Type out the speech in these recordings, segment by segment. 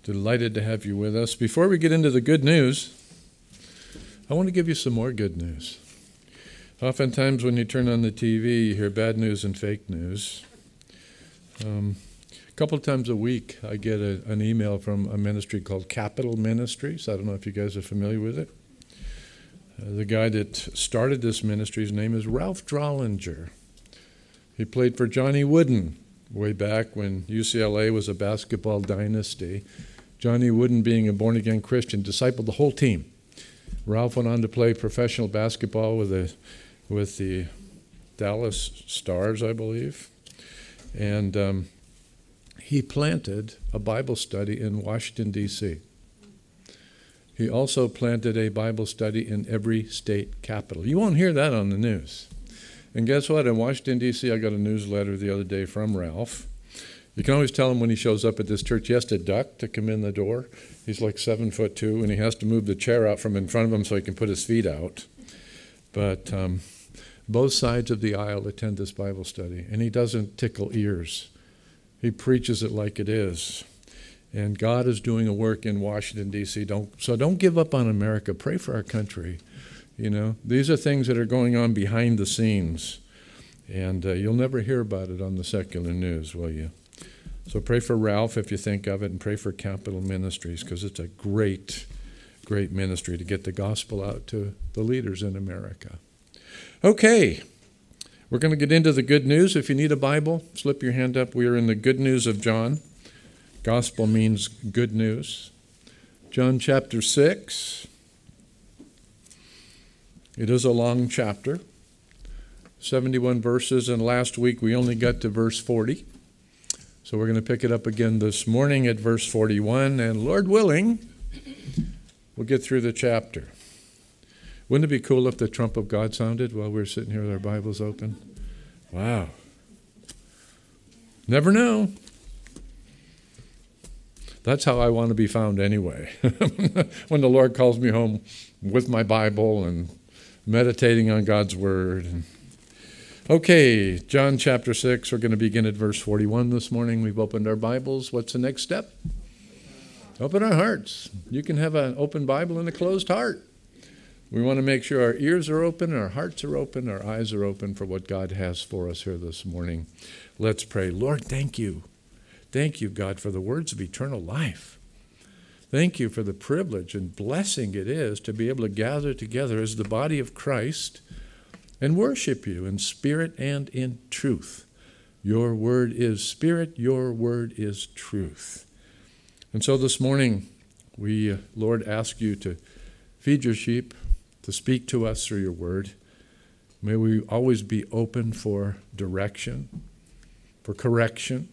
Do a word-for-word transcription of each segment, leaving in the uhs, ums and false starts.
Delighted to have you with us. Before we get into the good news, I want to give you some more good news. Oftentimes when you turn on the T V, you hear bad news and fake news. Um, a couple of times a week, I get a, an email from a ministry called Capital Ministries. I don't know if you guys are familiar with it. Uh, the guy that started this ministry, his name is Ralph Drollinger. He played for Johnny Wooden way back when U C L A was a basketball dynasty. Johnny Wooden, being a born-again Christian, discipled the whole team. Ralph went on to play professional basketball with the, with the Dallas Stars, I believe. And um, he planted a Bible study in Washington, D C He also planted a Bible study in every state capital. You won't hear that on the news. And guess what? In Washington, D C, I got a newsletter the other day from Ralph. You can always tell him when he shows up at this church, he has to duck to come in the door. He's like seven foot two, and he has to move the chair out from in front of him so he can put his feet out. But um, both sides of the aisle attend this Bible study, and he doesn't tickle ears. He preaches it like it is. And God is doing a work in Washington, D C Don't, so don't give up on America. Pray for our country. You know, these are things that are going on behind the scenes, and uh, you'll never hear about it on the secular news, will you? So pray for Ralph if you think of it, and pray for Capital Ministries, because it's a great, great ministry to get the gospel out to the leaders in America. Okay, we're going to get into the good news. If you need a Bible, slip your hand up. We are in the good news of John. Gospel means good news. John chapter six. It is a long chapter, seventy-one verses, and last week we only got to verse forty. So we're going to pick it up again this morning at verse forty-one, and Lord willing, we'll get through the chapter. Wouldn't it be cool if the trump of God sounded while we were sitting here with our Bibles open? Wow. Never know. That's how I want to be found anyway. When the Lord calls me home with my Bible and meditating on God's Word. Okay, John chapter six, we're going to begin at verse forty-one this morning. We've opened our Bibles. What's the next step? Open our hearts. You can have an open Bible and a closed heart. We want to make sure our ears are open, our hearts are open, our eyes are open for what God has for us here this morning. Let's pray. Lord, thank you. Thank you, God, for the words of eternal life. Thank you for the privilege and blessing it is to be able to gather together as the body of Christ and worship you in spirit and in truth. Your word is spirit, your word is truth. And so this morning, we, uh, Lord, ask you to feed your sheep, to speak to us through your word. May we always be open for direction, for correction,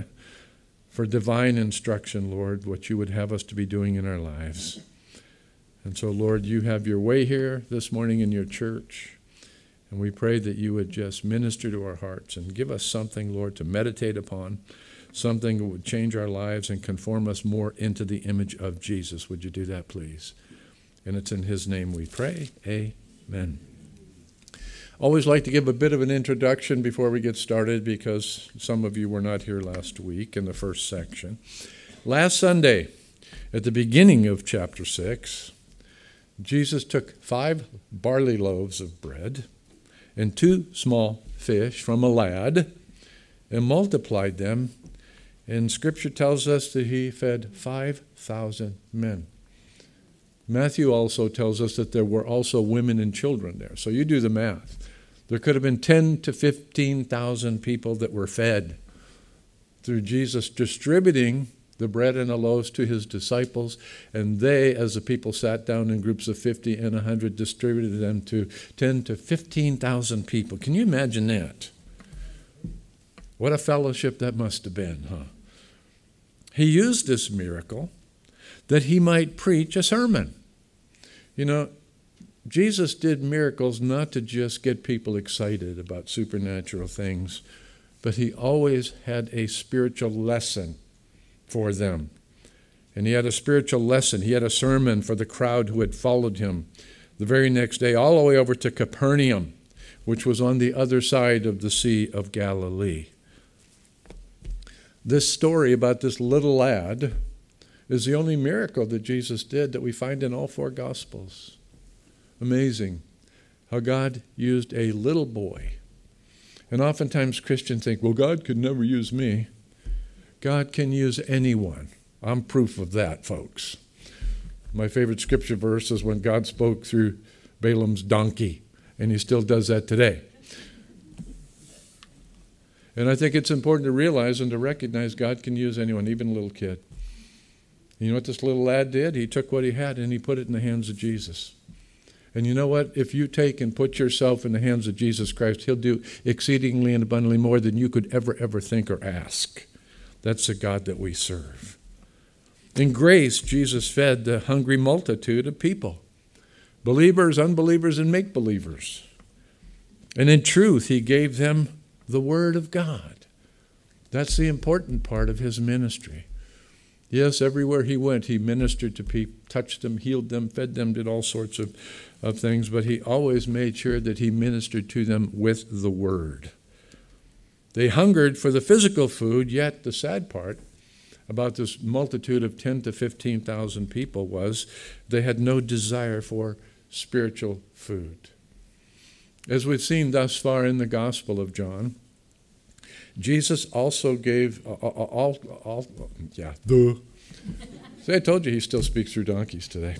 for divine instruction, Lord, what you would have us to be doing in our lives. And so, Lord, you have your way here this morning in your church. And we pray that you would just minister to our hearts and give us something, Lord, to meditate upon, something that would change our lives and conform us more into the image of Jesus. Would you do that, please? And it's in his name we pray. Amen. Always like to give a bit of an introduction before we get started because some of you were not here last week in the first section. Last Sunday, at the beginning of chapter six, Jesus took five barley loaves of bread and two small fish from a lad and multiplied them. And Scripture tells us that he fed five thousand men. Matthew also tells us that there were also women and children there. So you do the math. There could have been ten to fifteen thousand people that were fed through Jesus distributing the bread and the loaves to his disciples, and they, as the people sat down in groups of fifty and one hundred, distributed them to ten to fifteen thousand people. Can you imagine that? What a fellowship that must have been, huh? He used this miracle that he might preach a sermon. You know, Jesus did miracles not to just get people excited about supernatural things, but he always had a spiritual lesson for them. And he had a spiritual lesson. He had a sermon for the crowd who had followed him the very next day, all the way over to Capernaum, which was on the other side of the Sea of Galilee. This story about this little lad is the only miracle that Jesus did that we find in all four Gospels. Amazing how God used a little boy. And oftentimes Christians think, well, God could never use me. God can use anyone. I'm proof of that, folks. My favorite scripture verse is when God spoke through Balaam's donkey, and he still does that today. And I think it's important to realize and to recognize God can use anyone, even a little kid. You know what this little lad did? He took what he had and he put it in the hands of Jesus. And you know what? If you take and put yourself in the hands of Jesus Christ, he'll do exceedingly and abundantly more than you could ever, ever think or ask. That's the God that we serve. In grace, Jesus fed the hungry multitude of people. Believers, unbelievers, and make-believers. And in truth, he gave them the Word of God. That's the important part of his ministry. Yes, everywhere he went, he ministered to people, touched them, healed them, fed them, did all sorts of, of things, but he always made sure that he ministered to them with the Word. They hungered for the physical food, yet the sad part about this multitude of ten to fifteen thousand people was they had no desire for spiritual food. As we've seen thus far in the Gospel of John, Jesus also gave all, all, all yeah, duh. See, I told you he still speaks through donkeys today.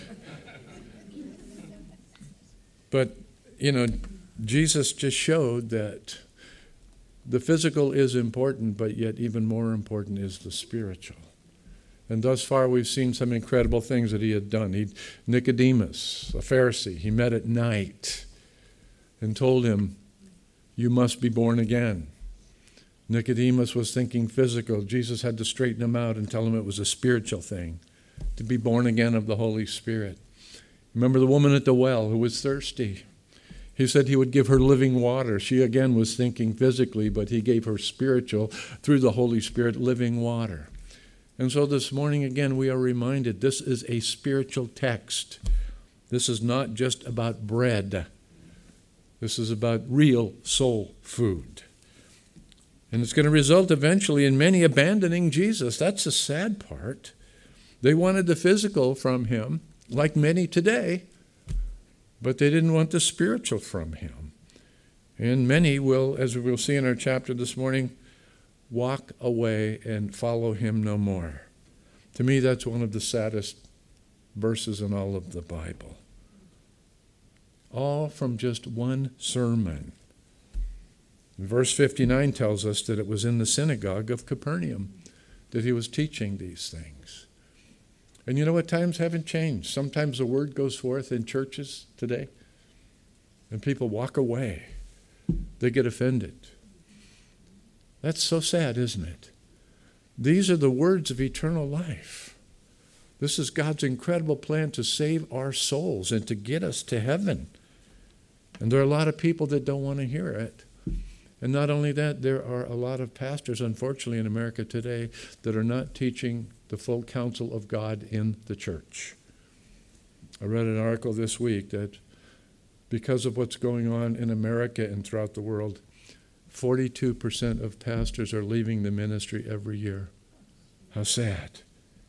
But, you know, Jesus just showed that the physical is important, but yet even more important is the spiritual. And thus far we've seen some incredible things that he had done. He, Nicodemus, a Pharisee, he met at night and told him, you must be born again. Nicodemus was thinking physical. Jesus had to straighten him out and tell him it was a spiritual thing, to be born again of the Holy Spirit. Remember the woman at the well who was thirsty? He said he would give her living water. She again was thinking physically, but he gave her spiritual, through the Holy Spirit, living water. And so this morning again we are reminded this is a spiritual text. This is not just about bread. This is about real soul food. And it's going to result eventually in many abandoning Jesus. That's the sad part. They wanted the physical from him, like many today, but they didn't want the spiritual from him. And many will, as we will see in our chapter this morning, walk away and follow him no more. To me, that's one of the saddest verses in all of the Bible. All from just one sermon. Verse fifty-nine tells us that it was in the synagogue of Capernaum that he was teaching these things. And you know what? Times haven't changed. Sometimes the word goes forth in churches today, and people walk away. They get offended. That's so sad, isn't it? These are the words of eternal life. This is God's incredible plan to save our souls and to get us to heaven. And there are a lot of people that don't want to hear it. And not only that, there are a lot of pastors, unfortunately, in America today that are not teaching the full counsel of God in the church. I read an article this week that because of what's going on in America and throughout the world, forty-two percent of pastors are leaving the ministry every year. How sad.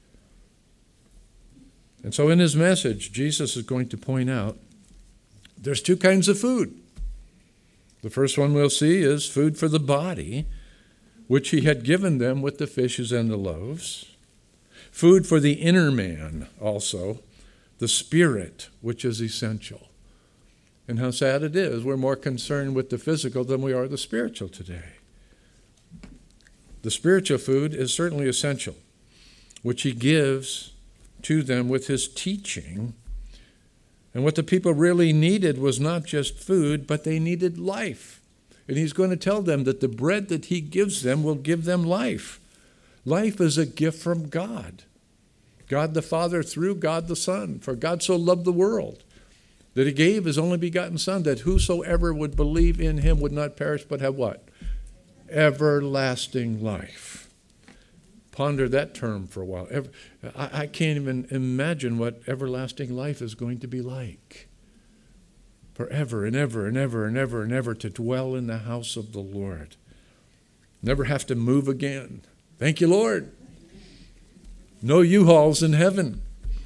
And so in his message, Jesus is going to point out there's two kinds of food. The first one we'll see is food for the body, which he had given them with the fishes and the loaves. Food for the inner man also, the spirit, which is essential. And how sad it is, we're more concerned with the physical than we are the spiritual today. The spiritual food is certainly essential, which he gives to them with his teaching. And what the people really needed was not just food, but they needed life. And he's going to tell them that the bread that he gives them will give them life. Life is a gift from God. God the Father through God the Son. For God so loved the world that he gave his only begotten Son, that whosoever would believe in him would not perish but have what? Everlasting life. Ponder that term for a while. I can't even imagine what everlasting life is going to be like. Forever and ever and ever and ever and ever to dwell in the house of the Lord. Never have to move again. Thank you, Lord. No U-Hauls in heaven.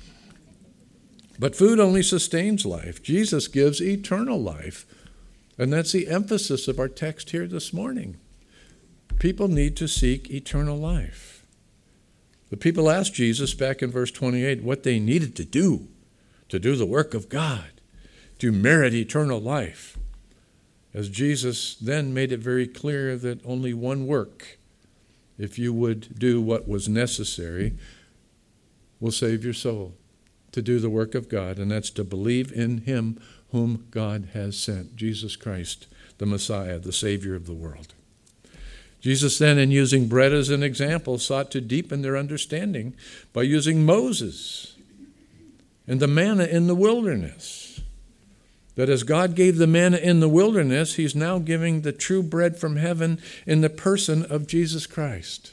But food only sustains life. Jesus gives eternal life. And that's the emphasis of our text here this morning. People need to seek eternal life. The people asked Jesus back in verse twenty-eight what they needed to do to do the work of God, to merit eternal life. As Jesus then made it very clear that only one work, if you would do what was necessary, will save your soul, to do the work of God, and that's to believe in him whom God has sent, Jesus Christ, the Messiah, the Savior of the world. Jesus then, in using bread as an example, sought to deepen their understanding by using Moses and the manna in the wilderness. That as God gave the manna in the wilderness, he's now giving the true bread from heaven in the person of Jesus Christ.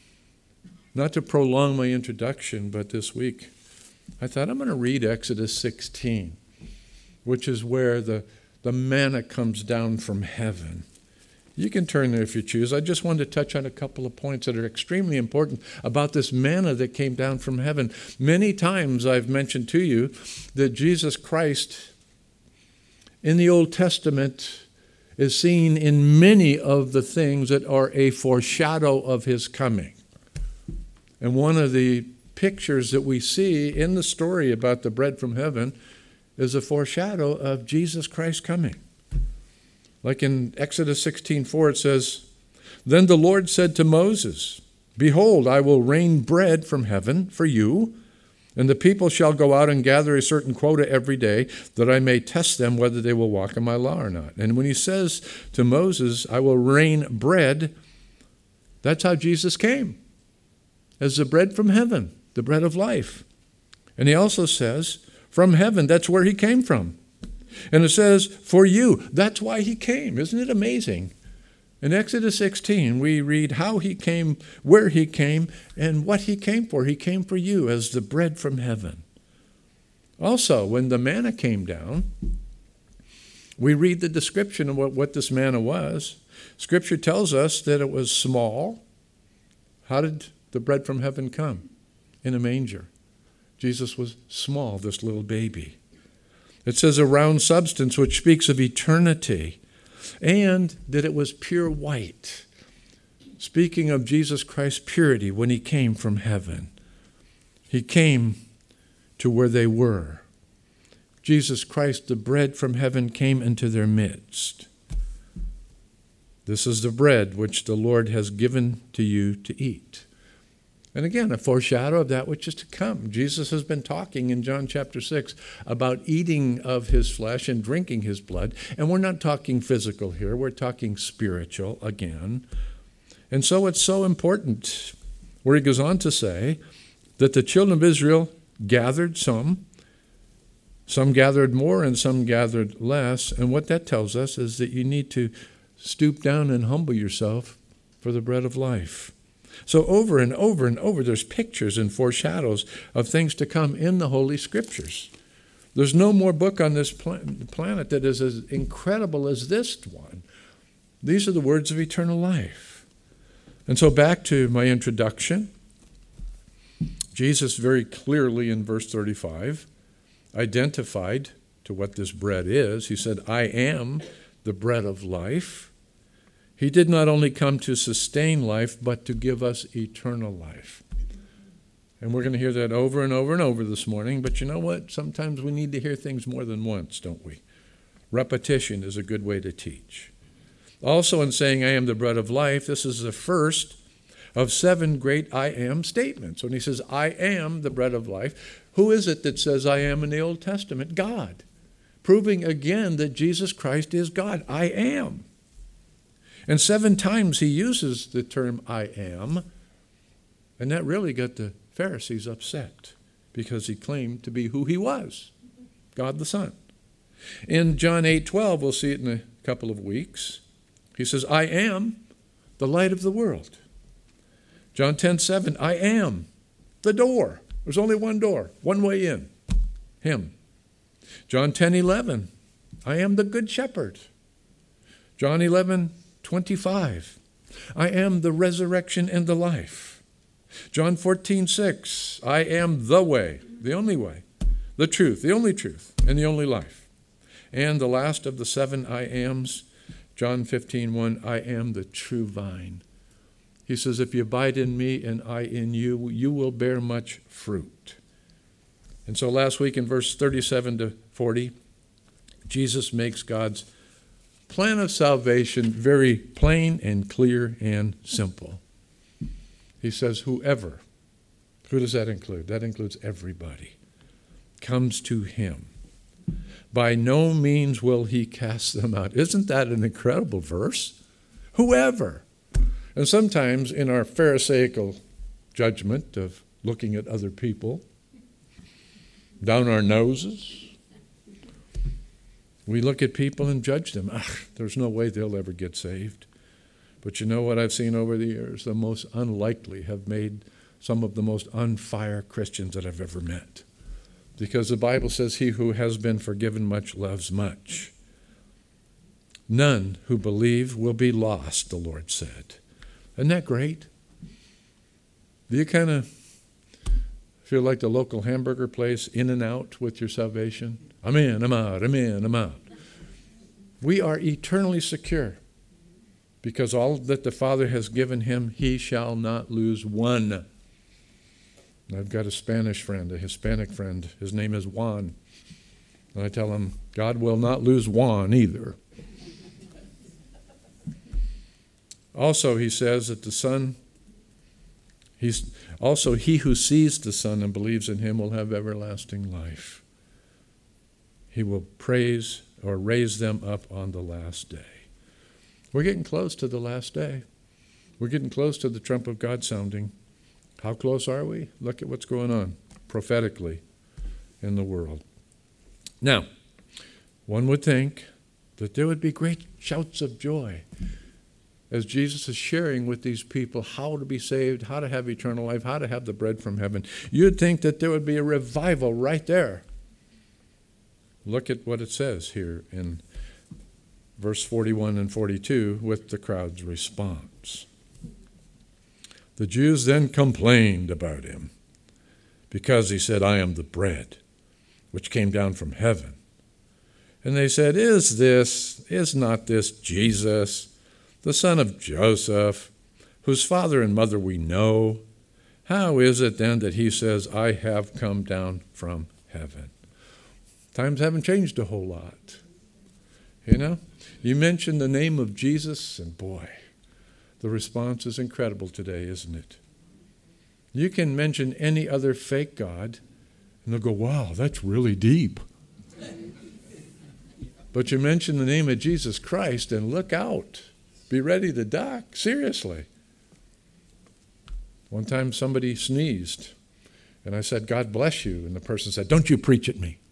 Not to prolong my introduction, but this week I thought I'm going to read Exodus sixteen, which is where the, the manna comes down from heaven. You can turn there if you choose. I just wanted to touch on a couple of points that are extremely important about this manna that came down from heaven. Many times I've mentioned to you that Jesus Christ in the Old Testament is seen in many of the things that are a foreshadow of his coming. And one of the pictures that we see in the story about the bread from heaven is a foreshadow of Jesus Christ coming. Like in Exodus sixteen four, it says, "Then the Lord said to Moses, Behold, I will rain bread from heaven for you, and the people shall go out and gather a certain quota every day, that I may test them whether they will walk in my law or not." And when he says to Moses, "I will rain bread," that's how Jesus came, as the bread from heaven, the bread of life. And he also says, from heaven, that's where he came from. And it says, for you, that's why he came. Isn't it amazing? In Exodus sixteen, we read how he came, where he came, and what he came for. He came for you as the bread from heaven. Also, when the manna came down, we read the description of what, what this manna was. Scripture tells us that it was small. How did the bread from heaven come? In a manger. Jesus was small, this little baby. It says a round substance, which speaks of eternity, and that it was pure white, speaking of Jesus Christ's purity when he came from heaven. He came to where they were. Jesus Christ, the bread from heaven, came into their midst. This is the bread which the Lord has given to you to eat. And again, a foreshadow of that which is to come. Jesus has been talking in John chapter six about eating of his flesh and drinking his blood. And we're not talking physical here. We're talking spiritual again. And so it's so important, where he goes on to say that the children of Israel gathered some. Some gathered more and some gathered less. And what that tells us is that you need to stoop down and humble yourself for the bread of life. So over and over and over, there's pictures and foreshadows of things to come in the Holy Scriptures. There's no more book on this planet that is as incredible as this one. These are the words of eternal life. And so back to my introduction. Jesus very clearly in verse thirty-five identified to what this bread is. He said, I am the bread of life. He did not only come to sustain life, but to give us eternal life. And we're going to hear that over and over and over this morning. But you know what? Sometimes we need to hear things more than once, don't we? Repetition is a good way to teach. Also, in saying, I am the bread of life, this is the first of seven great I am statements. When he says, I am the bread of life, who is it that says I am in the Old Testament? God. Proving again that Jesus Christ is God. I am. And seven times he uses the term I am, and that really got the Pharisees upset because he claimed to be who he was, God the Son. In John eight twelve, we'll see it in a couple of weeks, he says, I am the light of the world. John ten seven, I am the door. There's only one door, one way in, him. John ten eleven, I am the good shepherd. John eleven twenty-five, I am the resurrection and the life. John fourteen six, I am the way, the only way, the truth, the only truth, and the only life. And the last of the seven I ams, John fifteen one, I am the true vine. He says, if you abide in me and I in you, you will bear much fruit. And so last week in verse thirty-seven to forty, Jesus makes God's plan of salvation very plain and clear and simple. He says, whoever, who does that include? That includes everybody, comes to him. By no means will he cast them out. Isn't that an incredible verse? Whoever. And sometimes in our Pharisaical judgment of looking at other people, down our noses, we look at people and judge them. Ah, there's no way they'll ever get saved. But you know what I've seen over the years? The most unlikely have made some of the most on fire Christians that I've ever met. Because the Bible says he who has been forgiven much loves much. None who believe will be lost, the Lord said. Isn't that great? Do you kind of feel like the local hamburger place, in and out with your salvation? I'm in, I'm out, I'm in, I'm out. We are eternally secure because all that the Father has given him, he shall not lose one. I've got a Spanish friend, a Hispanic friend. His name is Juan. And I tell him, God will not lose Juan either. Also, he says that the Son, he's also he who sees the Son and believes in him will have everlasting life. He will praise or raise them up on the last day. We're getting close to the last day. We're getting close to the trump of God sounding. How close are we? Look at what's going on prophetically in the world. Now, one would think that there would be great shouts of joy as Jesus is sharing with these people how to be saved, how to have eternal life, how to have the bread from heaven. You'd think that there would be a revival right there. Look at what it says here in verse forty-one and forty-two with the crowd's response. The Jews then complained about him because he said, I am the bread which came down from heaven. And they said, Is this, is not this Jesus, the son of Joseph, whose father and mother we know? How is it then that he says, I have come down from heaven? Times haven't changed a whole lot. You know, you mention the name of Jesus, and boy, the response is incredible today, isn't it? You can mention any other fake god, and they'll go, wow, that's really deep. But you mention the name of Jesus Christ, and look out. Be ready to duck. Seriously. One time somebody sneezed, and I said, God bless you. And the person said, don't you preach at me.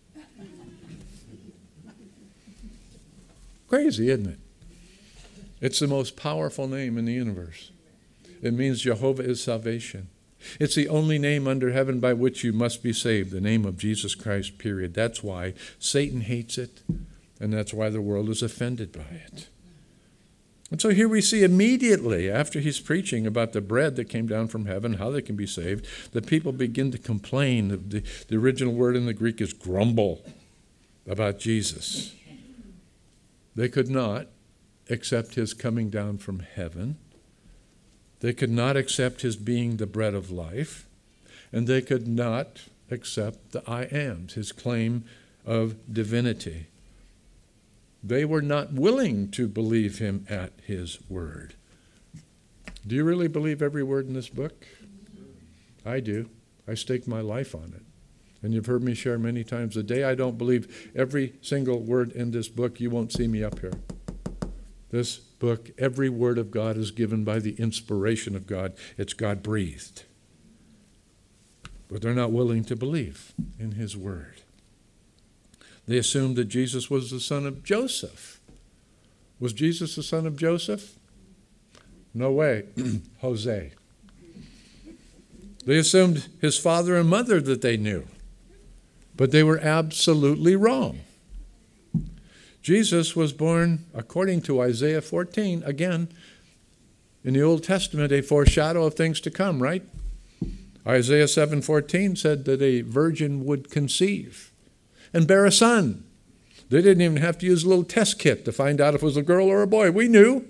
Crazy, isn't it? It's the most powerful name in the universe. It means Jehovah is salvation. It's the only name under heaven by which you must be saved, the name of Jesus Christ, period. That's why Satan hates it, and that's why the world is offended by it. And so here we see immediately, after he's preaching about the bread that came down from heaven, how they can be saved, the people begin to complain. The, the original word in the Greek is grumble about Jesus. They could not accept his coming down from heaven. They could not accept his being the bread of life. And they could not accept the I ams, his claim of divinity. They were not willing to believe him at his word. Do you really believe every word in this book? I do. I stake my life on it. And you've heard me share many times, the day I don't believe every single word in this book, you won't see me up here. This book, every word of God is given by the inspiration of God. It's God-breathed. But they're not willing to believe in his word. They assumed that Jesus was the son of Joseph. Was Jesus the son of Joseph? No way. Jose. They assumed his father and mother that they knew. But they were absolutely wrong. Jesus was born, according to Isaiah fourteen, again, in the Old Testament, a foreshadow of things to come, right? Isaiah seven fourteen said that a virgin would conceive and bear a son. They didn't even have to use a little test kit to find out if it was a girl or a boy. We knew.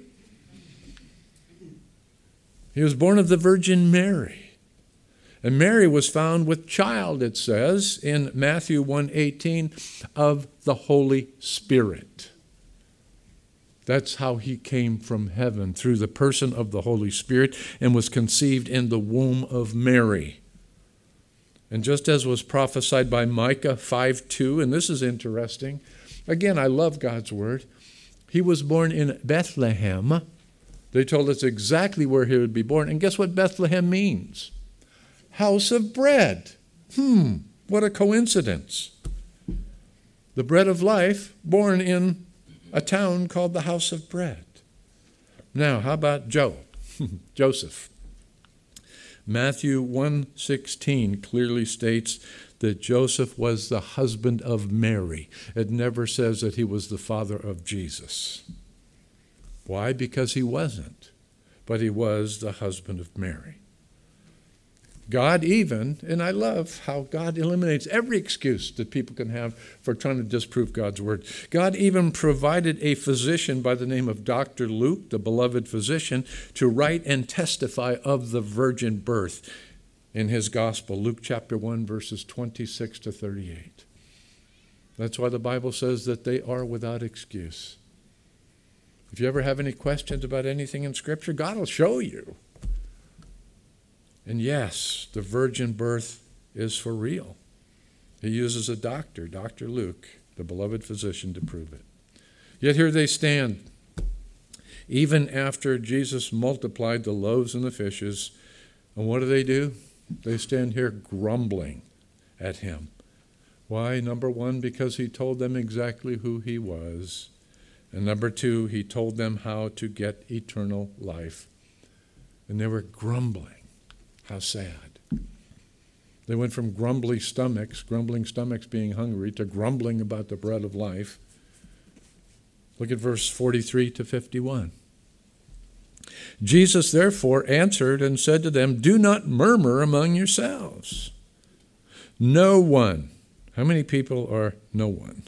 He was born of the Virgin Mary. And Mary was found with child, it says, in Matthew one eighteen, of the Holy Spirit. That's how he came from heaven, through the person of the Holy Spirit, and was conceived in the womb of Mary. And just as was prophesied by Micah five two, and this is interesting, again, I love God's word, he was born in Bethlehem. They told us exactly where he would be born. And guess what Bethlehem means? House of bread. Hmm, what a coincidence. The bread of life, born in a town called the House of Bread. Now, how about Joe? Joseph. Matthew one sixteen clearly states that Joseph was the husband of Mary. It never says that he was the father of Jesus. Why? Because he wasn't. But he was the husband of Mary. God even, and I love how God eliminates every excuse that people can have for trying to disprove God's word. God even provided a physician by the name of Doctor Luke, the beloved physician, to write and testify of the virgin birth in his gospel, Luke chapter one, verses twenty-six to thirty-eight. That's why the Bible says that they are without excuse. If you ever have any questions about anything in Scripture, God will show you. And yes, the virgin birth is for real. He uses a doctor, Doctor Luke, the beloved physician, to prove it. Yet here they stand. Even after Jesus multiplied the loaves and the fishes, and what do they do? They stand here grumbling at him. Why? Number one, because he told them exactly who he was. And number two, he told them how to get eternal life. And they were grumbling. How sad. They went from grumbly stomachs, grumbling stomachs being hungry, to grumbling about the bread of life. Look at verse forty-three to fifty-one. Jesus therefore answered and said to them, do not murmur among yourselves. No one, how many people are no one?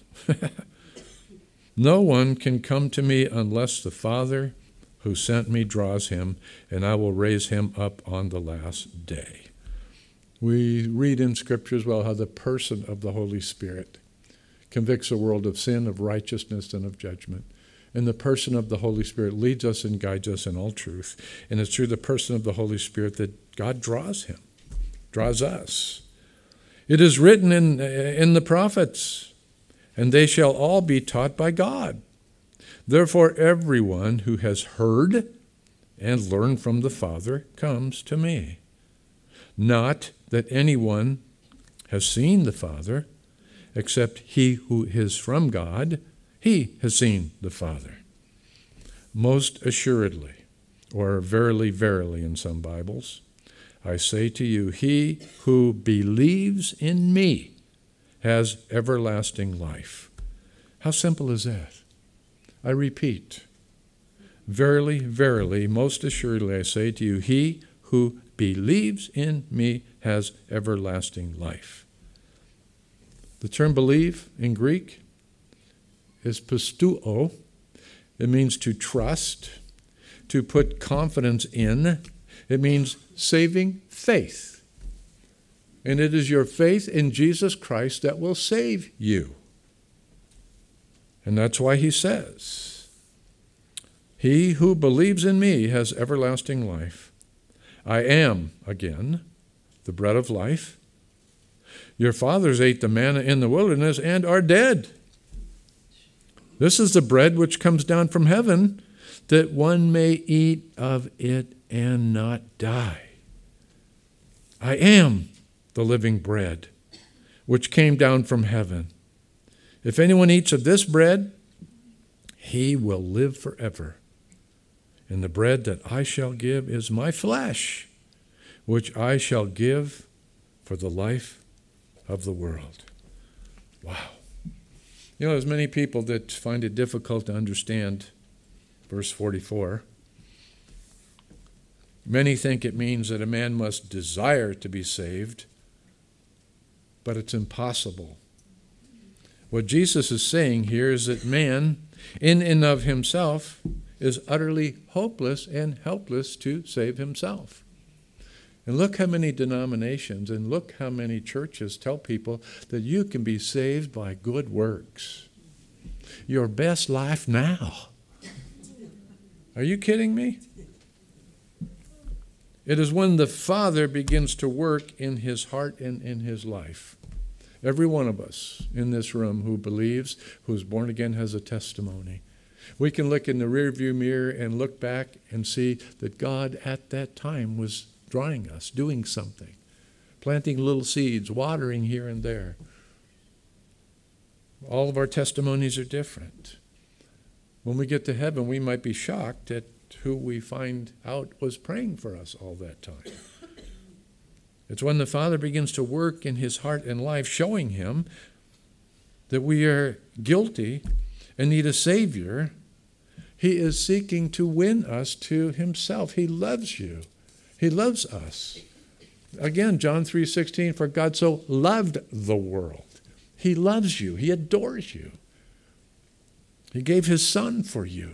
No one can come to me unless the Father who sent me draws him, and I will raise him up on the last day. We read in Scripture as well how the person of the Holy Spirit convicts the world of sin, of righteousness, and of judgment. And the person of the Holy Spirit leads us and guides us in all truth. And it's through the person of the Holy Spirit that God draws him, draws us. It is written in, in the prophets, and they shall all be taught by God. Therefore, everyone who has heard and learned from the Father comes to me. Not that anyone has seen the Father, except he who is from God, he has seen the Father. Most assuredly, or verily, verily in some Bibles, I say to you, he who believes in me has everlasting life. How simple is that? I repeat, verily, verily, most assuredly I say to you, he who believes in me has everlasting life. The term believe in Greek is pisteuo. It means to trust, to put confidence in. It means saving faith. And it is your faith in Jesus Christ that will save you. And that's why he says, he who believes in me has everlasting life. I am, again, the bread of life. Your fathers ate the manna in the wilderness and are dead. This is the bread which comes down from heaven, that one may eat of it and not die. I am the living bread which came down from heaven. If anyone eats of this bread, he will live forever. And the bread that I shall give is my flesh, which I shall give for the life of the world. Wow. You know, there's many people that find it difficult to understand verse forty-four. Many think it means that a man must desire to be saved, but it's impossible. What Jesus is saying here is that man, in and of himself, is utterly hopeless and helpless to save himself. And look how many denominations and look how many churches tell people that you can be saved by good works. Your best life now. Are you kidding me? It is when the Father begins to work in his heart and in his life. Every one of us in this room who believes, who's born again, has a testimony. We can look in the rearview mirror and look back and see that God at that time was drawing us, doing something, planting little seeds, watering here and there. All of our testimonies are different. When we get to heaven, we might be shocked at who we find out was praying for us all that time. It's when the Father begins to work in his heart and life, showing him that we are guilty and need a Savior. He is seeking to win us to himself. He loves you. He loves us. Again, John three sixteen, for God so loved the world. He loves you. He adores you. He gave his Son for you.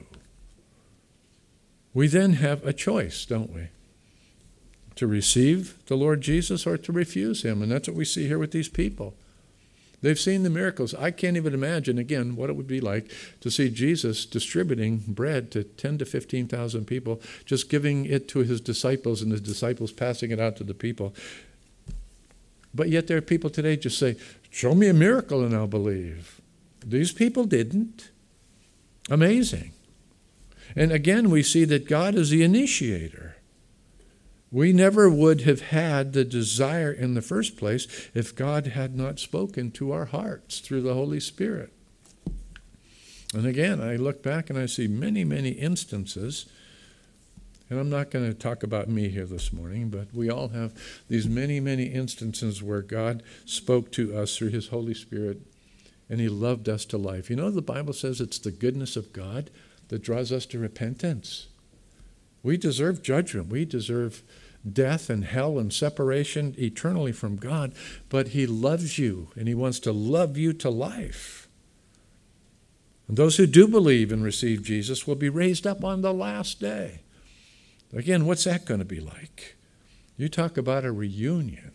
We then have a choice, don't we? To receive the Lord Jesus or to refuse him. And that's what we see here with these people. They've seen the miracles. I can't even imagine, again, what it would be like to see Jesus distributing bread to ten to fifteen thousand people, just giving it to his disciples and his disciples passing it out to the people. But yet there are people today just say, show me a miracle and I'll believe. These people didn't. Amazing. And again, we see that God is the initiator. We never would have had the desire in the first place if God had not spoken to our hearts through the Holy Spirit. And again, I look back and I see many, many instances, and I'm not going to talk about me here this morning, but we all have these many, many instances where God spoke to us through his Holy Spirit, and he loved us to life. You know, the Bible says it's the goodness of God that draws us to repentance. We deserve judgment. We deserve death and hell and separation eternally from God, but he loves you, and he wants to love you to life. And those who do believe and receive Jesus will be raised up on the last day. Again, what's that going to be like? You talk about a reunion.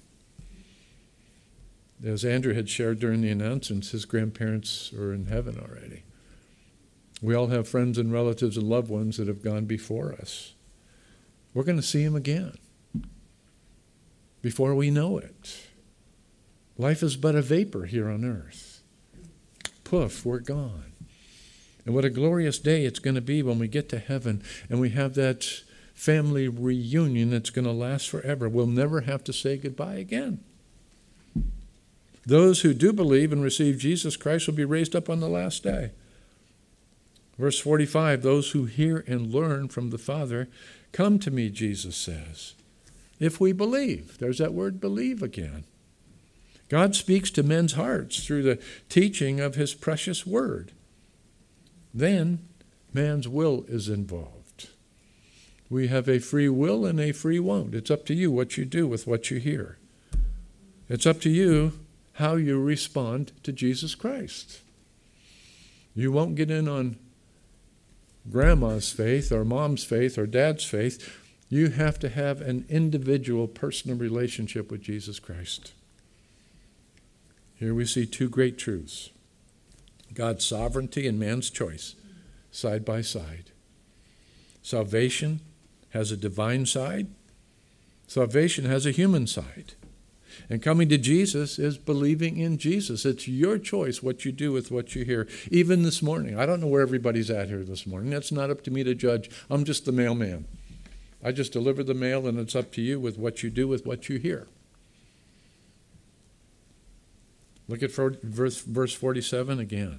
As Andrew had shared during the announcements, his grandparents are in heaven already. We all have friends and relatives and loved ones that have gone before us. We're going to see him again before we know it. Life is but a vapor here on earth. Poof, we're gone. And what a glorious day it's going to be when we get to heaven and we have that family reunion that's going to last forever. We'll never have to say goodbye again. Those who do believe and receive Jesus Christ will be raised up on the last day. Verse forty-five, those who hear and learn from the Father, come to me, Jesus says. If we believe, there's that word believe again. God speaks to men's hearts through the teaching of his precious word. Then man's will is involved. We have a free will and a free won't. It's up to you what you do with what you hear. It's up to you how you respond to Jesus Christ. You won't get in on grandma's faith or mom's faith or dad's faith. You have to have an individual personal relationship with Jesus Christ. Here we see two great truths. God's sovereignty and man's choice, side by side. Salvation has a divine side. Salvation has a human side. And coming to Jesus is believing in Jesus. It's your choice what you do with what you hear. Even this morning. I don't know where everybody's at here this morning. That's not up to me to judge. I'm just the mailman. I just deliver the mail, and it's up to you with what you do with what you hear. Look at verse, verse forty-seven again.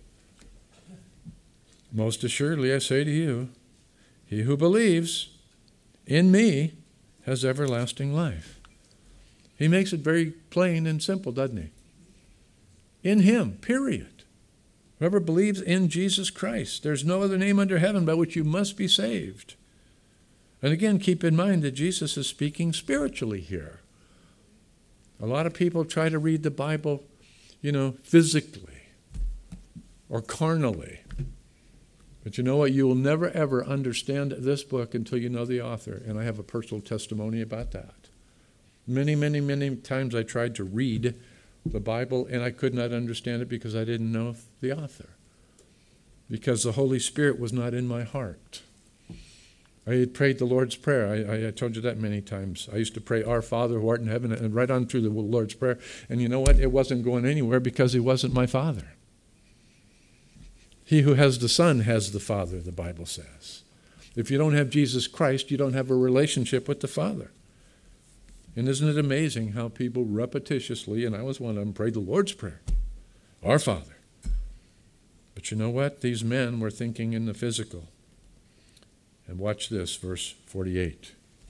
Most assuredly I say to you, he who believes in me has everlasting life. He makes it very plain and simple, doesn't he? In him, period. Whoever believes in Jesus Christ, there's no other name under heaven by which you must be saved. And again, keep in mind that Jesus is speaking spiritually here. A lot of people try to read the Bible, you know, physically or carnally. But you know what? You will never, ever understand this book until you know the author. And I have a personal testimony about that. Many, many, many times I tried to read the Bible and I could not understand it because I didn't know the author. Because the Holy Spirit was not in my heart. I had prayed the Lord's Prayer. I, I, I told you that many times. I used to pray, Our Father who art in heaven, and right on through the Lord's Prayer. And you know what? It wasn't going anywhere because he wasn't my Father. He who has the Son has the Father, the Bible says. If you don't have Jesus Christ, you don't have a relationship with the Father. And isn't it amazing how people repetitiously, and I was one of them, prayed the Lord's Prayer, Our Father. But you know what? These men were thinking in the physical. And watch this, verse forty-eight.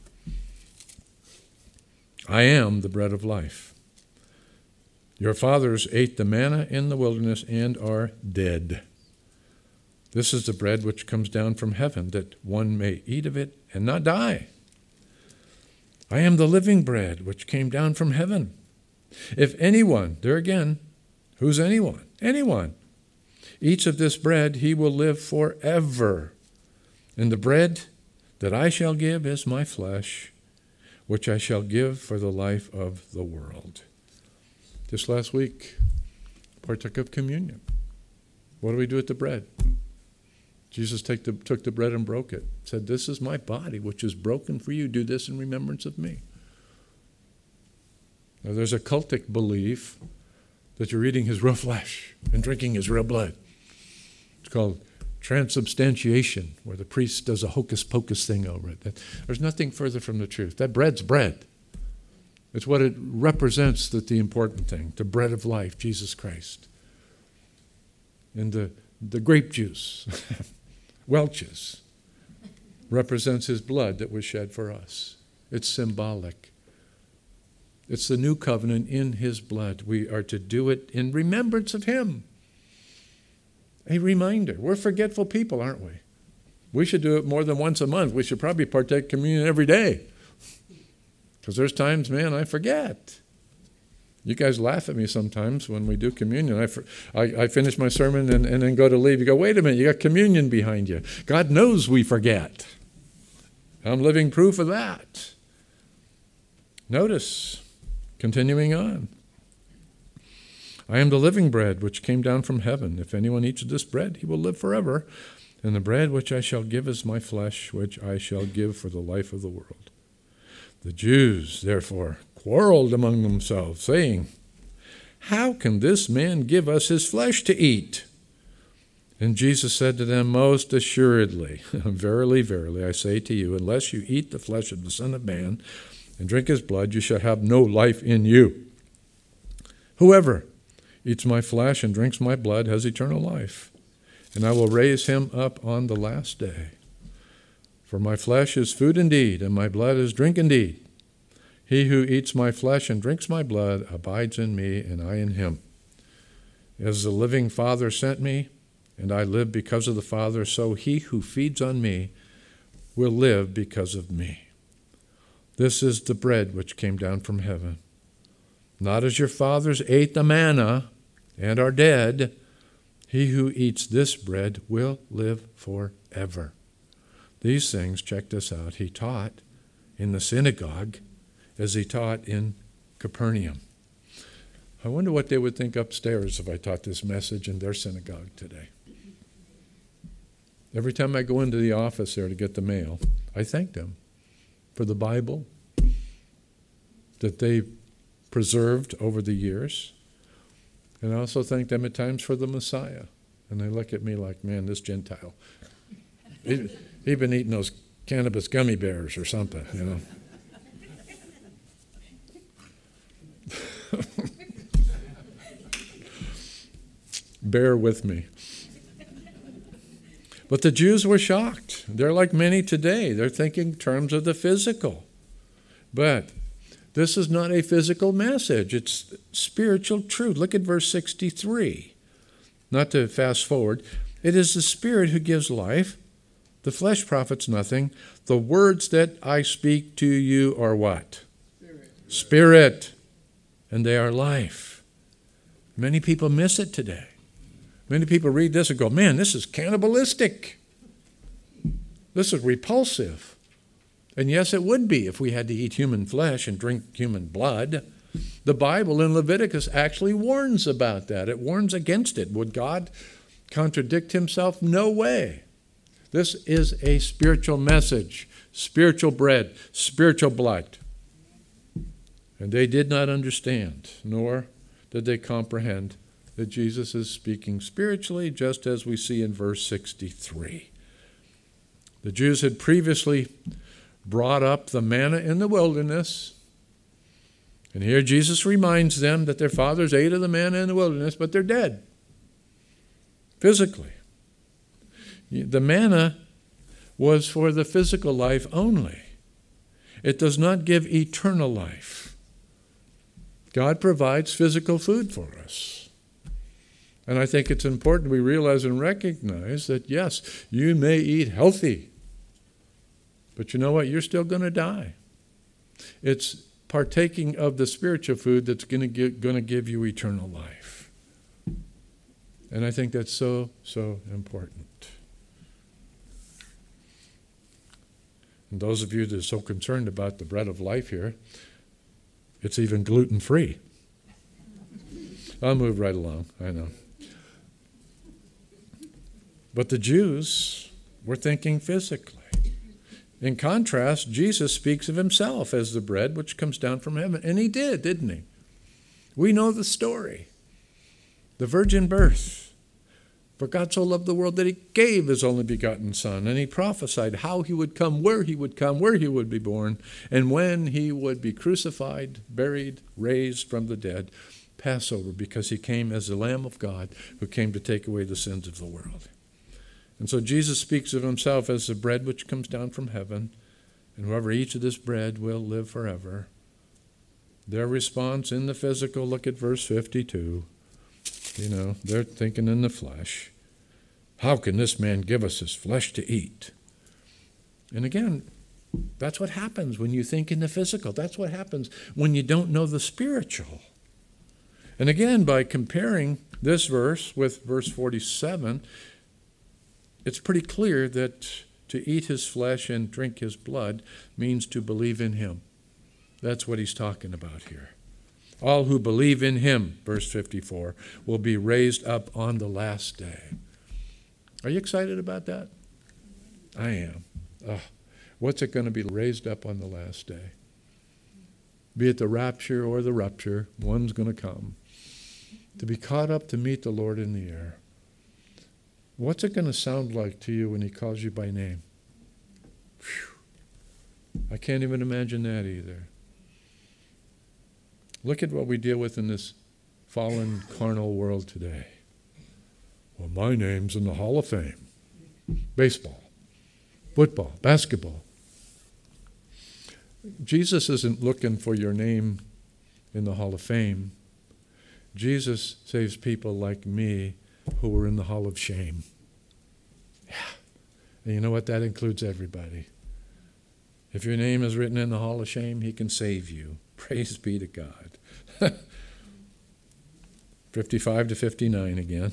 I am the bread of life. Your fathers ate the manna in the wilderness and are dead. This is the bread which comes down from heaven, that one may eat of it and not die. I am the living bread which came down from heaven. If anyone, there again, who's anyone? Anyone eats of this bread, he will live forever. And the bread that I shall give is my flesh, which I shall give for the life of the world. Just last week, partook of communion. What do we do with the bread? Jesus take the, took the bread and broke it. Said, this is my body, which is broken for you. Do this in remembrance of me. Now, there's a cultic belief that you're eating his real flesh and drinking his real blood. It's called transubstantiation, where the priest does a hocus-pocus thing over it. That, there's nothing further from the truth. That bread's bread. It's what it represents that's the important thing, the bread of life, Jesus Christ. And the, the grape juice, Welch's, represents his blood that was shed for us. It's symbolic. It's the new covenant in his blood. We are to do it in remembrance of him. A reminder. We're forgetful people, aren't we? We should do it more than once a month. We should probably partake communion every day. Because there's times, man, I forget. You guys laugh at me sometimes when we do communion. I, I, I finish my sermon and, and then go to leave. You go, wait a minute, you got communion behind you. God knows we forget. I'm living proof of that. Notice, continuing on. I am the living bread which came down from heaven. If anyone eats of this bread, he will live forever. And the bread which I shall give is my flesh, which I shall give for the life of the world. The Jews, therefore, quarreled among themselves, saying, how can this man give us his flesh to eat? And Jesus said to them, most assuredly, verily, verily, I say to you, unless you eat the flesh of the Son of Man and drink his blood, you shall have no life in you. Whoever eats my flesh and drinks my blood has eternal life, and I will raise him up on the last day. For my flesh is food indeed, and my blood is drink indeed. He who eats my flesh and drinks my blood abides in me, and I in him. As the living Father sent me, and I live because of the Father, so he who feeds on me will live because of me. This is the bread which came down from heaven. Not as your fathers ate the manna and are dead, he who eats this bread will live forever. These things, check this out, he taught in the synagogue as he taught in Capernaum. I wonder what they would think upstairs if I taught this message in their synagogue today. Every time I go into the office there to get the mail, I thank them for the Bible that they preserved over the years. And I also thank them at times for the Messiah. And they look at me like, man, this Gentile. He, he'd been eating those cannabis gummy bears or something, you know. Bear with me. But the Jews were shocked. They're like many today. They're thinking in terms of the physical. But this is not a physical message. It's spiritual truth. Look at verse sixty-three. Not to fast forward. It is the Spirit who gives life. The flesh profits nothing. The words that I speak to you are what? Spirit. Spirit. And they are life. Many people miss it today. Many people read this and go, man, this is cannibalistic. This is repulsive. And yes, it would be if we had to eat human flesh and drink human blood. The Bible in Leviticus actually warns about that. It warns against it. Would God contradict himself? No way. This is a spiritual message, spiritual bread, spiritual blood. And they did not understand, nor did they comprehend that Jesus is speaking spiritually, just as we see in verse sixty-three. The Jews had previously brought up the manna in the wilderness. And here Jesus reminds them that their fathers ate of the manna in the wilderness, but they're dead, physically. The manna was for the physical life only. It does not give eternal life. God provides physical food for us. And I think it's important we realize and recognize that, yes, you may eat healthy, but you know what? You're still going to die. It's partaking of the spiritual food that's going to give, going to give you eternal life. And I think that's so, so important. And those of you that are so concerned about the bread of life here, it's even gluten-free. I'll move right along, I know. But the Jews were thinking physically. In contrast, Jesus speaks of himself as the bread which comes down from heaven. And he did, didn't he? We know the story. The virgin birth. For God so loved the world that he gave his only begotten Son. And he prophesied how he would come, where he would come, where he would be born, and when he would be crucified, buried, raised from the dead. Passover, because he came as the Lamb of God who came to take away the sins of the world. And so Jesus speaks of himself as the bread which comes down from heaven, and whoever eats of this bread will live forever. Their response in the physical, look at verse fifty-two. You know, they're thinking in the flesh. How can this man give us his flesh to eat? And again, that's what happens when you think in the physical. That's what happens when you don't know the spiritual. And again, by comparing this verse with verse forty-seven, it's pretty clear that to eat his flesh and drink his blood means to believe in him. That's what he's talking about here. All who believe in him, verse fifty-four, will be raised up on the last day. Are you excited about that? I am. Oh, what's it going to be raised up on the last day? Be it the rapture or the rupture, one's going to come. To be caught up to meet the Lord in the air. What's it going to sound like to you when he calls you by name? Whew. I can't even imagine that either. Look at what we deal with in this fallen, carnal world today. Well, my name's in the Hall of Fame. Baseball, football, basketball. Jesus isn't looking for your name in the Hall of Fame. Jesus saves people like me who were in the Hall of Shame. Yeah. And you know what? That includes everybody. If your name is written in the Hall of Shame, he can save you. Praise be to God. fifty-five to fifty-nine again.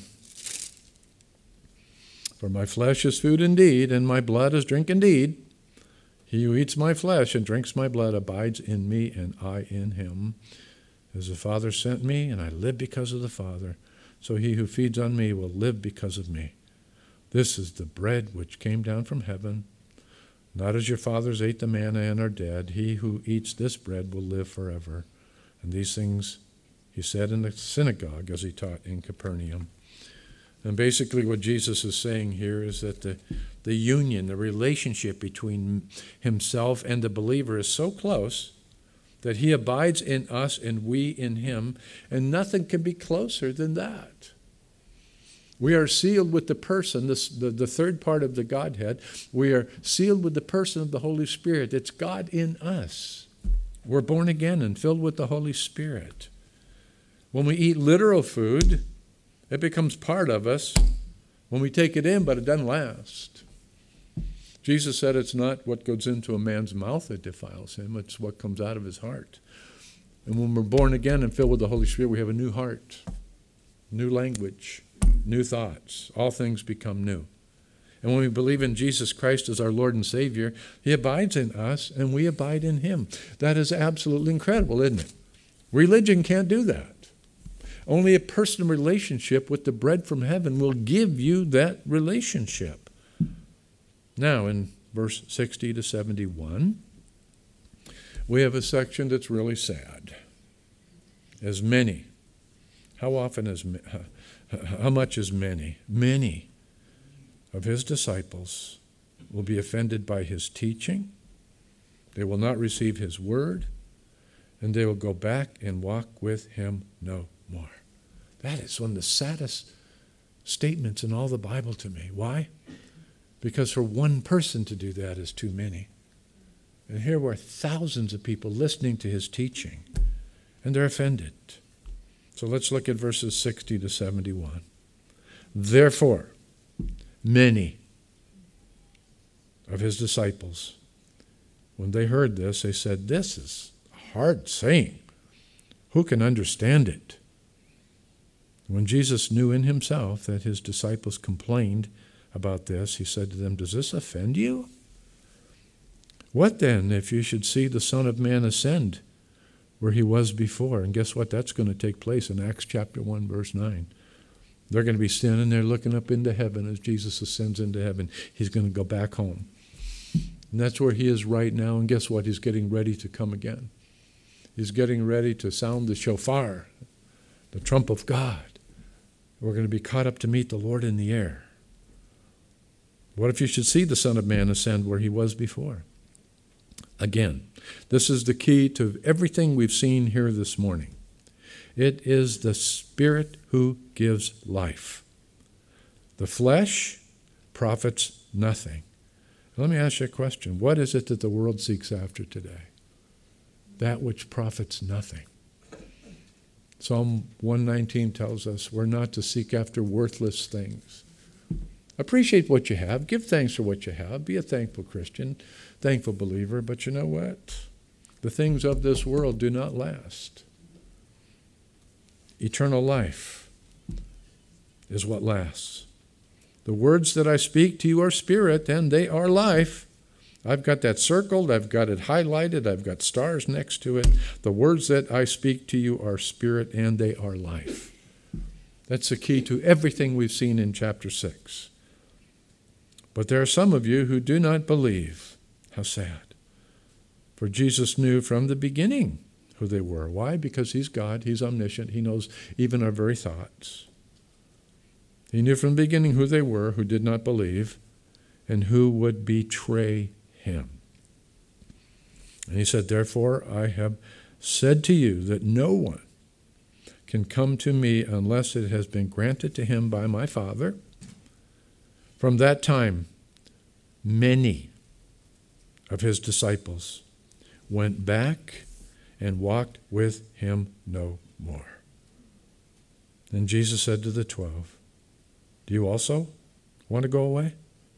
For my flesh is food indeed, and my blood is drink indeed. He who eats my flesh and drinks my blood abides in me, and I in him. As the Father sent me, and I live because of the Father, so he who feeds on me will live because of me. This is the bread which came down from heaven. Not as your fathers ate the manna and are dead. He who eats this bread will live forever. And these things he said in the synagogue as he taught in Capernaum. And basically what Jesus is saying here is that the, the union, the relationship between himself and the believer is so close that he abides in us and we in him, and nothing can be closer than that. We are sealed with the person, this, the, the third part of the Godhead. We are sealed with the person of the Holy Spirit. It's God in us. We're born again and filled with the Holy Spirit. When we eat literal food, it becomes part of us when we take it in, but it doesn't last. Jesus said it's not what goes into a man's mouth that defiles him, it's what comes out of his heart. And when we're born again and filled with the Holy Spirit, we have a new heart, new language, new thoughts. All things become new. And when we believe in Jesus Christ as our Lord and Savior, he abides in us and we abide in him. That is absolutely incredible, isn't it? Religion can't do that. Only a personal relationship with the bread from heaven will give you that relationship. Now, in verse sixty to seventy-one, we have a section that's really sad. As many. How often is, how much is many? Many of his disciples will be offended by his teaching. They will not receive his word, and they will go back and walk with him no more. That is one of the saddest statements in all the Bible to me. Why? Because for one person to do that is too many. And here were thousands of people listening to his teaching, and they're offended. So let's look at verses sixty to seventy-one. Therefore, many of his disciples, when they heard this, they said, "This is a hard saying. Who can understand it?" When Jesus knew in himself that his disciples complained about this, he said to them, "Does this offend you? What then if you should see the Son of Man ascend where he was before?" And guess what? That's going to take place in Acts chapter one, verse nine. They're going to be standing there looking up into heaven as Jesus ascends into heaven. He's going to go back home. And that's where he is right now. And guess what? He's getting ready to come again. He's getting ready to sound the shofar, the trump of God. We're going to be caught up to meet the Lord in the air. What if you should see the Son of Man ascend where he was before? Again, this is the key to everything we've seen here this morning. It is the Spirit who gives life. The flesh profits nothing. Let me ask you a question. What is it that the world seeks after today? That which profits nothing. Psalm one nineteen tells us we're not to seek after worthless things. Appreciate what you have. Give thanks for what you have. Be a thankful Christian, thankful believer. But you know what? The things of this world do not last. Eternal life is what lasts. The words that I speak to you are spirit, and they are life. I've got that circled. I've got it highlighted. I've got stars next to it. The words that I speak to you are spirit, and they are life. That's the key to everything we've seen in chapter six. But there are some of you who do not believe. How sad. For Jesus knew from the beginning who they were. Why? Because he's God. He's omniscient. He knows even our very thoughts. He knew from the beginning who they were, who did not believe, and who would betray him. And he said, "Therefore I have said to you that no one can come to me unless it has been granted to him by my Father." From that time, many of his disciples went back and walked with him no more. Then Jesus said to the twelve, "Do you also want to go away?"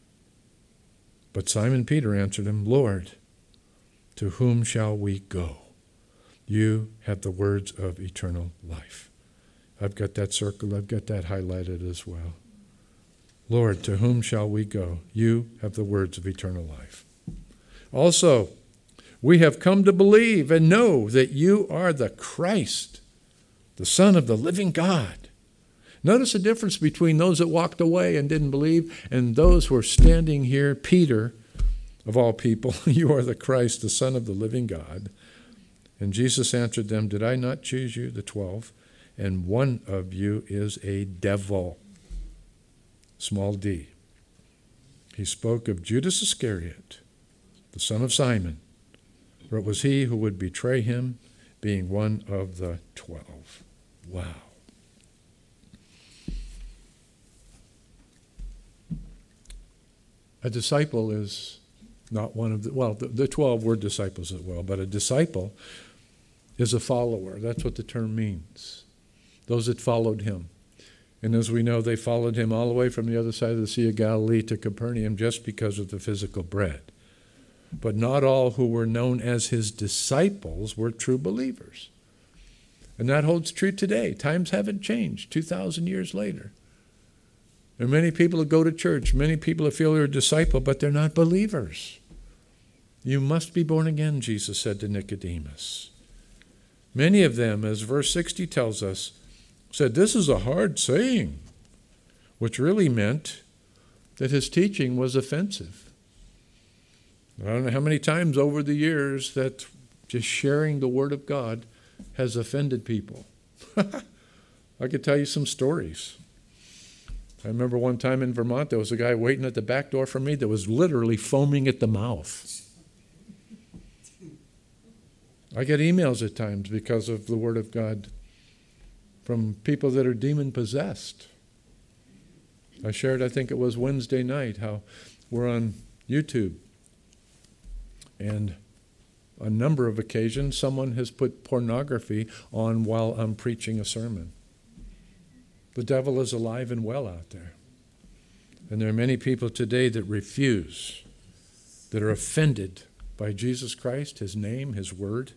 But Simon Peter answered him, "Lord, to whom shall we go? You have the words of eternal life." I've got that circled. I've got that highlighted as well. Lord, to whom shall we go? You have the words of eternal life. Also, we have come to believe and know that you are the Christ, the Son of the living God. Notice the difference between those that walked away and didn't believe and those who are standing here. Peter, of all people, you are the Christ, the Son of the living God. And Jesus answered them, "Did I not choose you, the twelve? And one of you is a devil." Small d. He spoke of Judas Iscariot, the son of Simon, for it was he who would betray him, being one of the twelve. Wow. A disciple is not one of the, well, the, the twelve were disciples as well, but a disciple is a follower. That's what the term means. Those that followed him. And as we know, they followed him all the way from the other side of the Sea of Galilee to Capernaum just because of the physical bread. But not all who were known as his disciples were true believers. And that holds true today. Times haven't changed two thousand years later. There are many people that go to church, many people that feel they're a disciple, but they're not believers. You must be born again, Jesus said to Nicodemus. Many of them, as verse sixty tells us, said, this is a hard saying, which really meant that his teaching was offensive. I don't know how many times over the years that just sharing the Word of God has offended people. I could tell you some stories. I remember one time in Vermont, there was a guy waiting at the back door for me that was literally foaming at the mouth. I get emails at times because of the Word of God from people that are demon-possessed. I shared, I think it was Wednesday night, how we're on YouTube. And on a number of occasions, someone has put pornography on while I'm preaching a sermon. The devil is alive and well out there. And there are many people today that refuse, that are offended by Jesus Christ, his name, his word.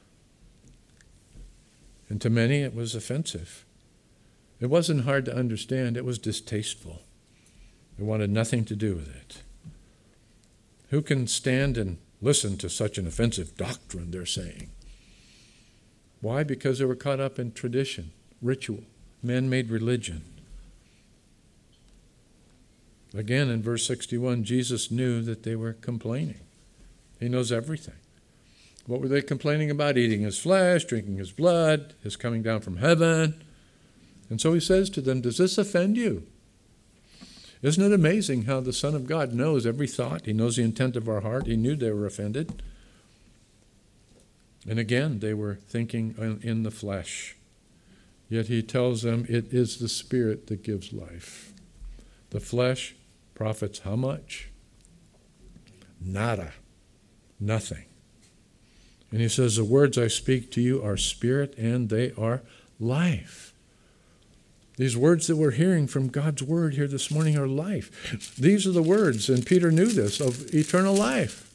And to many it was offensive. It wasn't hard to understand. It was distasteful. They wanted nothing to do with it. Who can stand and listen to such an offensive doctrine, they're saying? Why? Because they were caught up in tradition, ritual, man-made religion. Again, in verse sixty-one, Jesus knew that they were complaining. He knows everything. What were they complaining about? Eating his flesh, drinking his blood, his coming down from heaven. And so he says to them, does this offend you? Isn't it amazing how the Son of God knows every thought? He knows the intent of our heart. He knew they were offended. And again, they were thinking in the flesh. Yet he tells them it is the Spirit that gives life. The flesh profits how much? Nada. Nothing. And he says, the words I speak to you are spirit and they are life. These words that we're hearing from God's word here this morning are life. These are the words, and Peter knew this, of eternal life.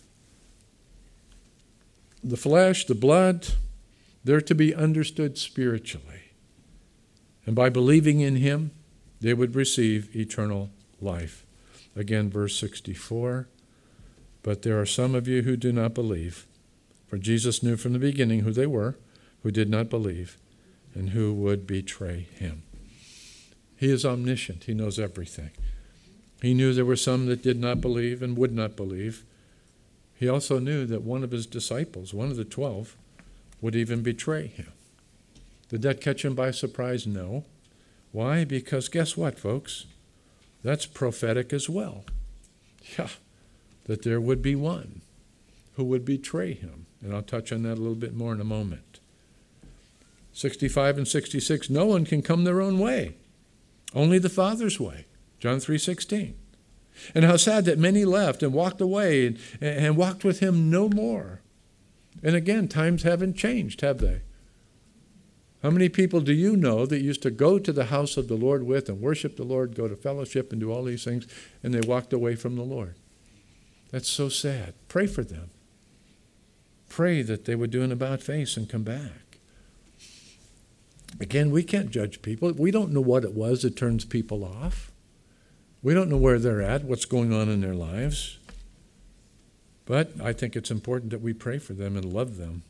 The flesh, the blood, they're to be understood spiritually. And by believing in him, they would receive eternal life. Again, verse sixty-four, but there are some of you who do not believe. For Jesus knew from the beginning who they were, who did not believe, and who would betray him. He is omniscient. He knows everything. He knew there were some that did not believe and would not believe. He also knew that one of his disciples, one of the twelve, would even betray him. Did that catch him by surprise? No. Why? Because guess what, folks? That's prophetic as well. Yeah, that there would be one who would betray him. And I'll touch on that a little bit more in a moment. sixty-five and sixty-six, no one can come their own way. Only the Father's way. John three sixteen. And how sad that many left and walked away and, and walked with him no more. And again, times haven't changed, have they? How many people do you know that used to go to the house of the Lord with and worship the Lord, go to fellowship and do all these things, and they walked away from the Lord? That's so sad. Pray for them. Pray that they would do an about-face and come back. Again, we can't judge people. We don't know what it was that turns people off. We don't know where they're at, what's going on in their lives. But I think it's important that we pray for them and love them.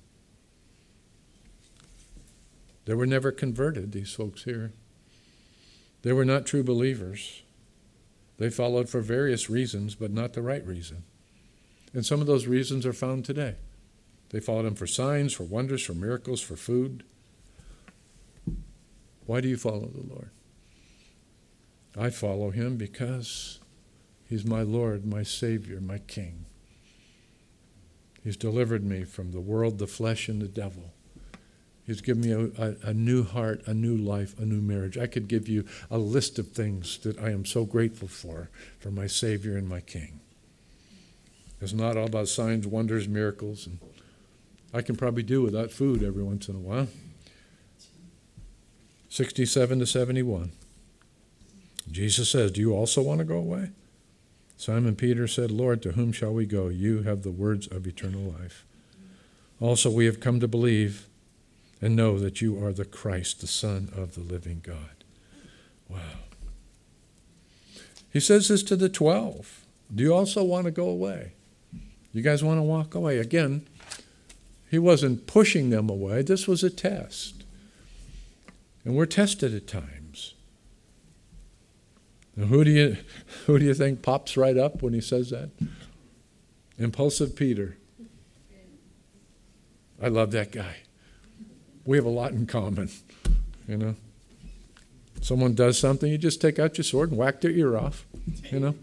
They were never converted, these folks here. They were not true believers. They followed for various reasons, but not the right reason. And some of those reasons are found today. They followed him for signs, for wonders, for miracles, for food. Why do you follow the Lord? I follow him because he's my Lord, my Savior, my King. He's delivered me from the world, the flesh, and the devil. He's given me a, a, a new heart, a new life, a new marriage. I could give you a list of things that I am so grateful for, for my Savior and my King. It's not all about signs, wonders, miracles, and I can probably do without food every once in a while. sixty-seven to seventy-one. Jesus says, do you also want to go away? Simon Peter said, Lord, to whom shall we go? You have the words of eternal life. Also, we have come to believe and know that you are the Christ, the Son of the living God. Wow. He says this to the twelve. Do you also want to go away? You guys want to walk away? Again, he wasn't pushing them away. This was a test. And we're tested at times. Now, who do you, who do you think pops right up when he says that? Impulsive Peter. I love that guy. We have a lot in common, you know. Someone does something, you just take out your sword and whack their ear off, you know.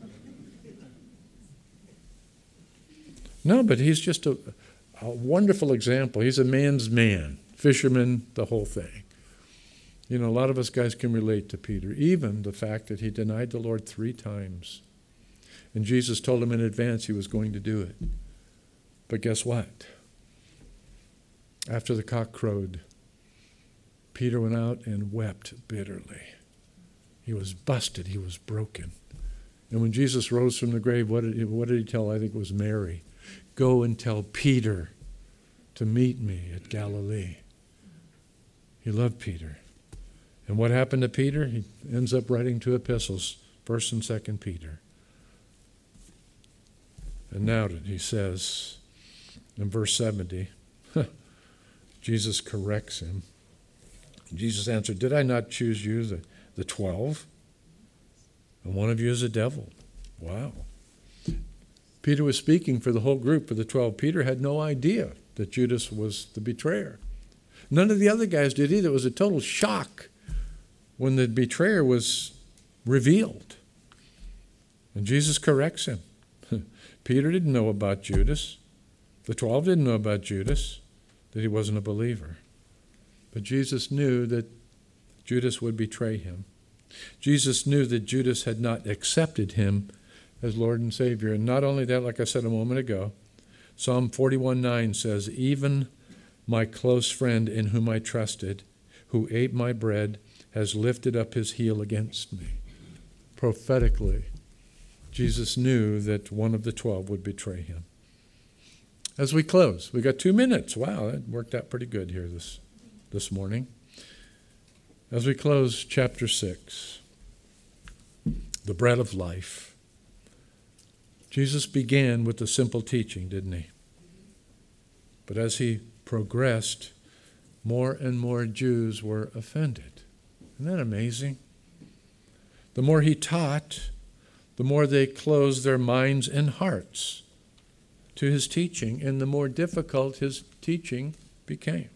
No, but he's just a, a wonderful example. He's a man's man, fisherman, the whole thing. You know, a lot of us guys can relate to Peter, even the fact that he denied the Lord three times. And Jesus told him in advance he was going to do it. But guess what? After the cock crowed, Peter went out and wept bitterly. He was busted. He was broken. And when Jesus rose from the grave, what did he, what did he tell? I think it was Mary. Go and tell Peter to meet me at Galilee. He loved Peter. And what happened to Peter? He ends up writing two epistles, First and Second Peter. And now he says in verse seventy, Jesus corrects him. Jesus answered, did I not choose you, the, the twelve? And one of you is a devil. Wow. Peter was speaking for the whole group, for the twelve. Peter had no idea that Judas was the betrayer. None of the other guys did either. It was a total shock when the betrayer was revealed. And Jesus corrects him. Peter didn't know about Judas. The twelve didn't know about Judas, that he wasn't a believer. But Jesus knew that Judas would betray him. Jesus knew that Judas had not accepted him as Lord and Savior. And not only that, like I said a moment ago, Psalm forty-one nine says, even my close friend in whom I trusted, who ate my bread, has lifted up his heel against me. Prophetically, Jesus knew that one of the twelve would betray him. As we close, we got two minutes. Wow, that worked out pretty good here this this morning. As we close chapter six, the bread of life. Jesus began with a simple teaching, didn't he? But as he progressed, more and more Jews were offended. Isn't that amazing? The more he taught, the more they closed their minds and hearts to his teaching, and the more difficult his teaching became.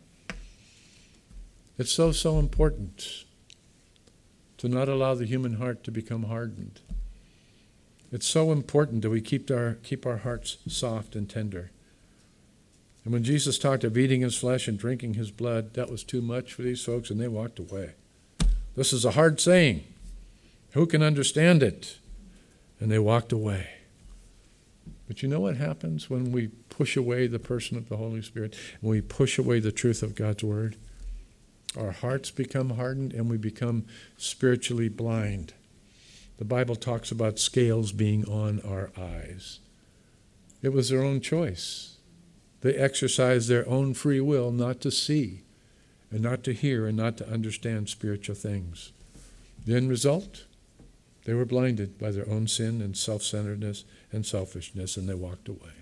It's so, so important to not allow the human heart to become hardened. It's so important that we keep our, keep our hearts soft and tender. And when Jesus talked of eating his flesh and drinking his blood, that was too much for these folks, and they walked away. This is a hard saying. Who can understand it? And they walked away. But you know what happens when we push away the person of the Holy Spirit, and we push away the truth of God's word? Our hearts become hardened and we become spiritually blind. The Bible talks about scales being on our eyes. It was their own choice. They exercised their own free will not to see and not to hear and not to understand spiritual things. The end result? They were blinded by their own sin and self-centeredness and selfishness, and they walked away.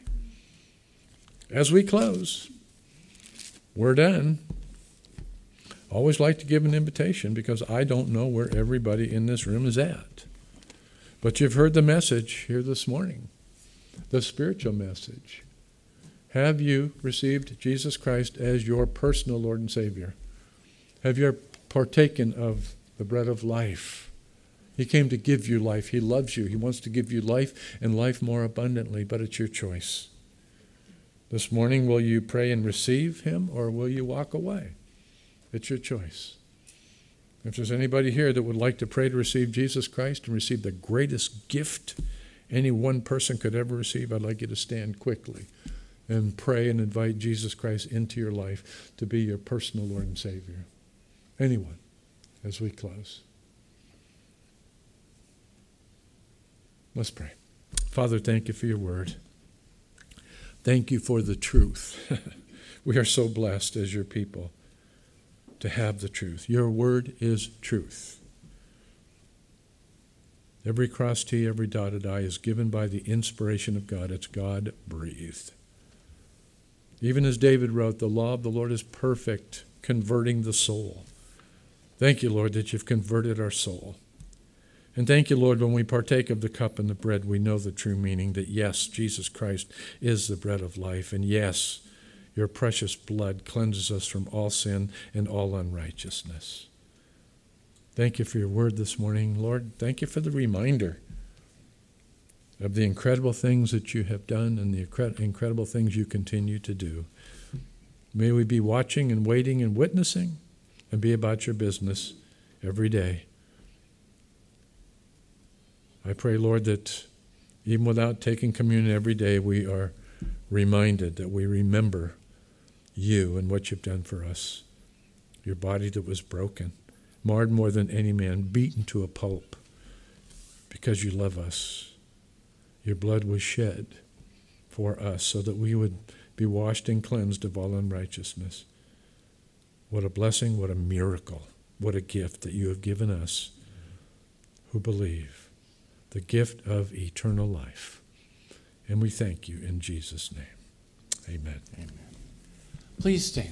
As we close, we're done. Always like to give an invitation because I don't know where everybody in this room is at. But you've heard the message here this morning, the spiritual message. Have you received Jesus Christ as your personal Lord and Savior? Have you partaken of the bread of life? He came to give you life. He loves you. He wants to give you life and life more abundantly, but it's your choice. This morning, will you pray and receive him, or will you walk away? It's your choice. If there's anybody here that would like to pray to receive Jesus Christ and receive the greatest gift any one person could ever receive, I'd like you to stand quickly and pray and invite Jesus Christ into your life to be your personal Lord and Savior. Anyone, as we close. Let's pray. Father, thank you for your word. Thank you for the truth. We are so blessed as your people to have the truth. Your word is truth. Every cross T, every dotted I is given by the inspiration of God. It's God-breathed. Even as David wrote, the law of the Lord is perfect, converting the soul. Thank you, Lord, that you've converted our soul. And thank you, Lord, when we partake of the cup and the bread, we know the true meaning that, yes, Jesus Christ is the bread of life. And yes, your precious blood cleanses us from all sin and all unrighteousness. Thank you for your word this morning, Lord. Thank you for the reminder of the incredible things that you have done and the incredible things you continue to do. May we be watching and waiting and witnessing and be about your business every day. I pray, Lord, that even without taking communion every day, we are reminded that we remember you and what you've done for us. Your body that was broken, marred more than any man, beaten to a pulp because you love us. Your blood was shed for us so that we would be washed and cleansed of all unrighteousness. What a blessing, what a miracle, what a gift that you have given us who believe. The gift of eternal life. And we thank you in Jesus' name. Amen. Amen. Please stand.